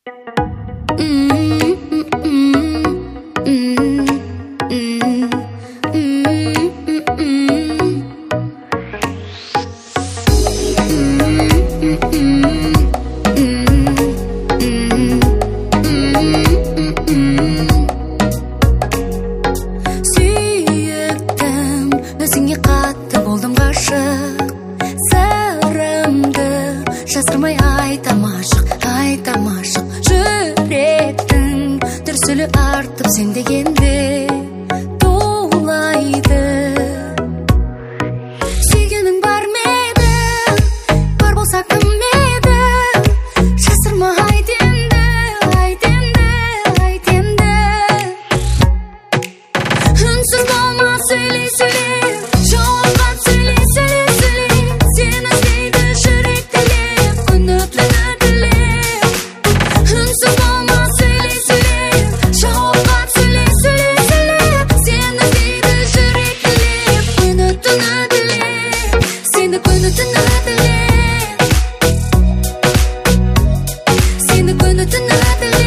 Өзіңе қатты болдым ғашық, сырымды жасырмай айтам ашық, жүректің дүрсілі артып сен дегенде тулайды. Сүйгенің бар ма еді, бар болса кім еді, жасырма айт енді, үнсіз болма, сөйлей жауап сөйле, сені іздейді жүрек тілеп, үмітлі тілеп. Үнсіз болма, сөйле, жауап сөйле, сені іздейді жүрек тілеп, үмітлі тілеп, сені үмітлі тілеп, сені үмітлі тілеп.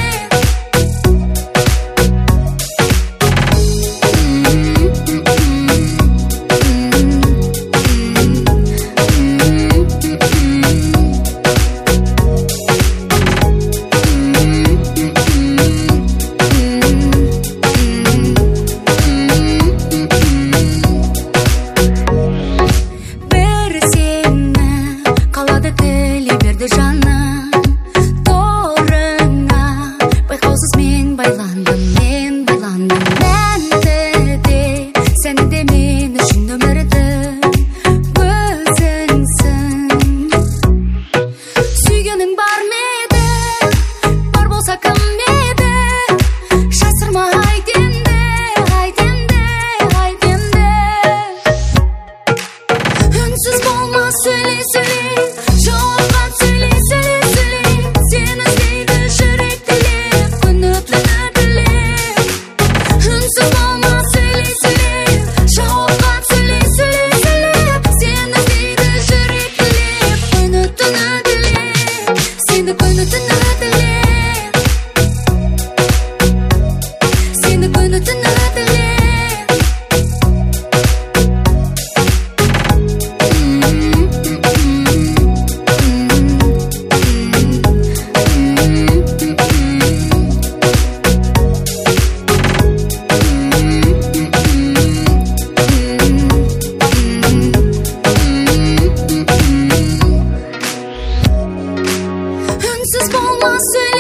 Жаным, торыңа байқаусыз мен байландым, мәнді де сені де мен үшін өмірдің өзіңсің. Сүйгенің бар ма еді, бар болса кім еді, жасырма айт енді, үнсіз болма, сөйле, жауап сөйле, сені іздейді жүрек тілеп, үмітлі тілеп. Үнсіз болма, сөйле, жауап сөйле, сені іздейді жүрек тілеп, үмітлі тілеп, сені үмітлі тілеп, сені үмітлі тілеп. Үнсіз болма,